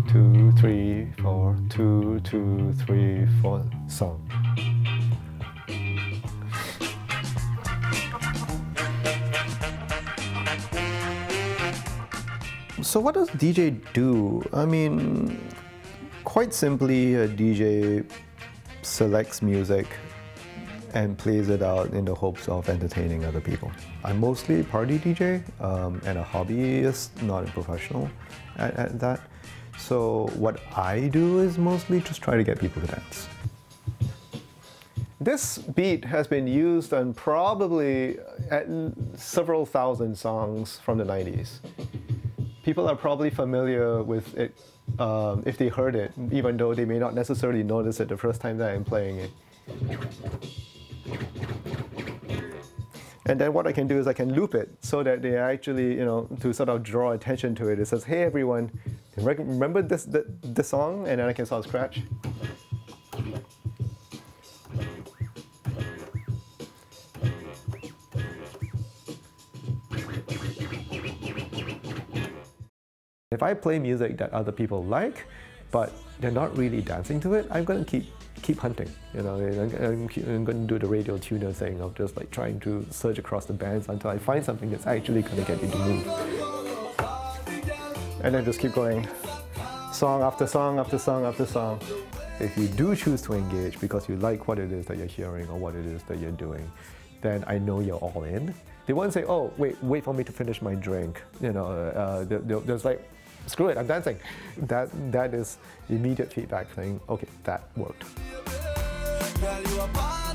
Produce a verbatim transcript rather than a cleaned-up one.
two, three, four, two, two, three, four, song. So what does D J do? I mean, quite simply, a D J selects music and plays it out in the hopes of entertaining other people. I'm mostly a party D J um, and a hobbyist, not a professional at, at that. So what I do is mostly just try to get people to dance. This beat has been used on probably at several thousand songs from the nineties. People are probably familiar with it um, if they heard it, even though they may not necessarily notice it the first time that I'm playing it. And then what I can do is I can loop it so that they actually, you know, to sort of draw attention to it. It says, hey everyone, remember this, this, this song? And then I can sort of scratch. If I play music that other people like, but they're not really dancing to it, I'm going to keep keep hunting. You know, I'm, I'm going to do the radio tuner thing of just like trying to search across the bands until I find something that's actually going to get you to move. And then just keep going, song after song after song after song. If you do choose to engage because you like what it is that you're hearing or what it is that you're doing, then I know you're all in. They won't say, oh, wait, wait for me to finish my drink. You know, uh, there's like, screw it, I'm dancing. That, that is immediate feedback saying, okay, that worked.